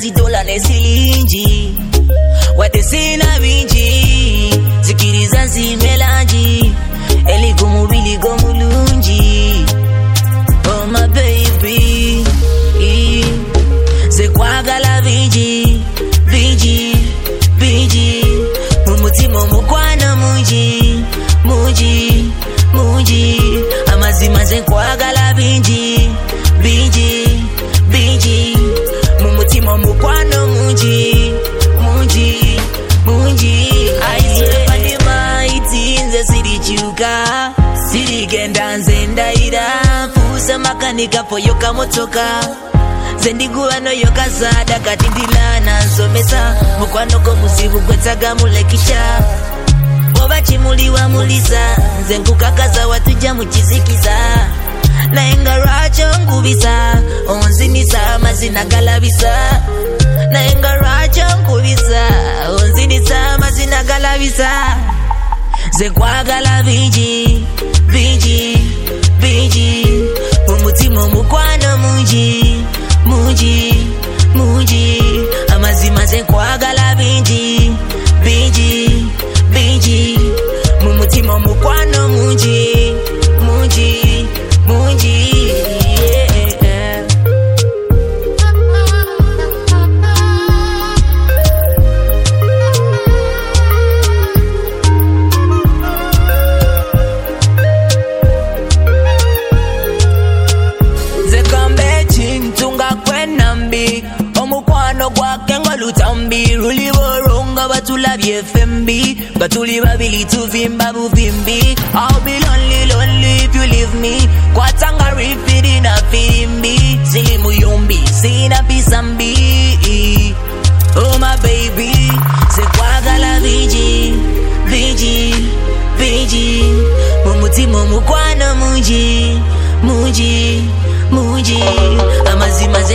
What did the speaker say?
zitola nesilinji watesina binji zikiriza zimelanji elikumubili gomulunji. Oh my baby, zekwagala binji binji binji mumutima mukwana munji munji munji amazima zekwagala binji binji binji mumutima mukwana munji munji munji. I swear by the mighty in the city chuka city gendanze ndaira fusa makanika poyoka motoka zendigula no yokazada katindilana nsomesa mukwano ko muzibu gwetaga mulekisha oba chimuliwa mulisa nze nkukakaza watuja mukizikiza nayenga lwaki nkubisa onzinisa amazina galabisa nayenga lwaki nkubisa onzinisa amazina galabisa zekwagala binji binji binji mumutima mukwano munji munji munji amazima zekwagala binji binji binji mumutima mukwano munji munji munji. Lutambi ruli boronga batulabye FMB batuli babili tuvimba buvimbi. I'll be lonely lonely if you leave me kwatanga rifidi na fimbi zili muyombi sina pisambi. Oh my baby zekwagala binji binji binji mumutima mukwana munji munji munji amazima